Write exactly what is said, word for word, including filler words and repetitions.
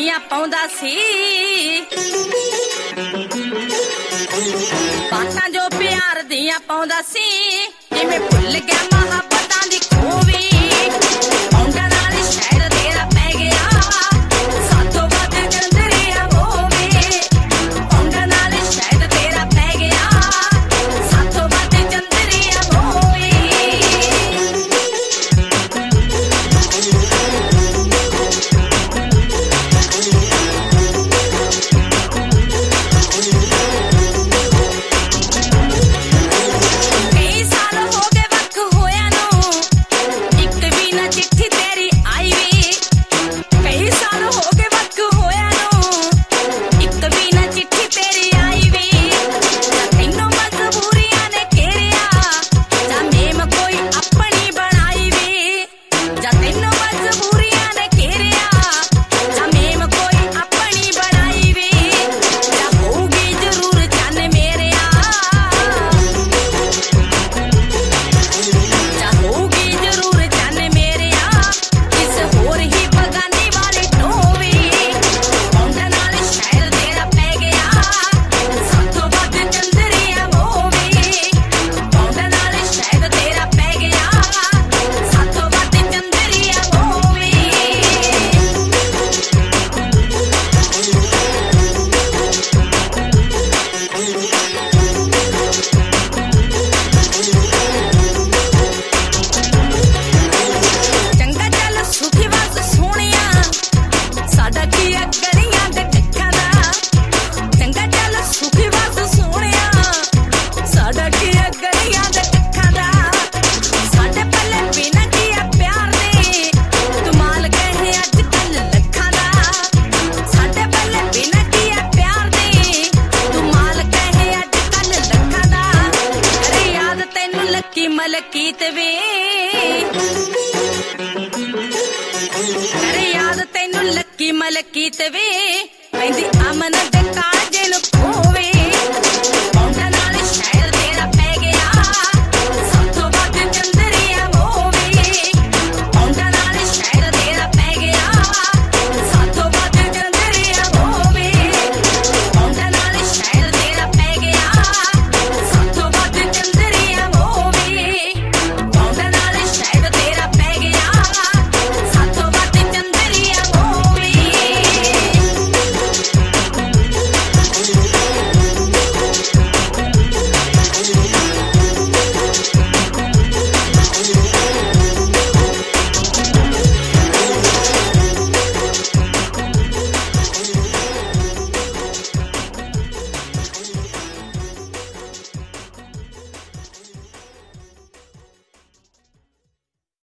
ਦੀਆਂ ਪਾਉਂਦਾ ਸੀ ਬਾਤਾਂ ਜੋ ਪਿਆਰ ਦੀਆਂ ਪਾਉਂਦਾ ਸੀ ਕਿਵੇਂ ਭੁੱਲ ਗਿਆ ਮੁਹੱਬਤਾਂ ਦੀ ਖੂਬੀ ਆਉਂਦਾ ਨਾਲ ਸ਼ਹਿਰ ਤੇਰਾ ਪੈ ਗਿਆ ਸਾਥੋਂ ਵੱਧ ਚੰਦਰੀਆ ਹੋਵੇ ਆਉਂਦਾ ਨਾਲ ਸ਼ਹਿਰ ਤੇਰਾ ਪੈ ਗਿਆ ਸਾਥੋਂ ਵੱਧ ਚੰਦਰੀਆ ਹੋਵੇ ਮਲਕੀਤ ਵੇ ਕਰ ਯਾਦ ਤੈਨੂੰ ਲੱਕੀ ਮਲਕੀਤ ਵੇ ਕਹਿੰਦੀ ਅਮਨ ਦੇ ਕਾਜੇ ਨੂੰ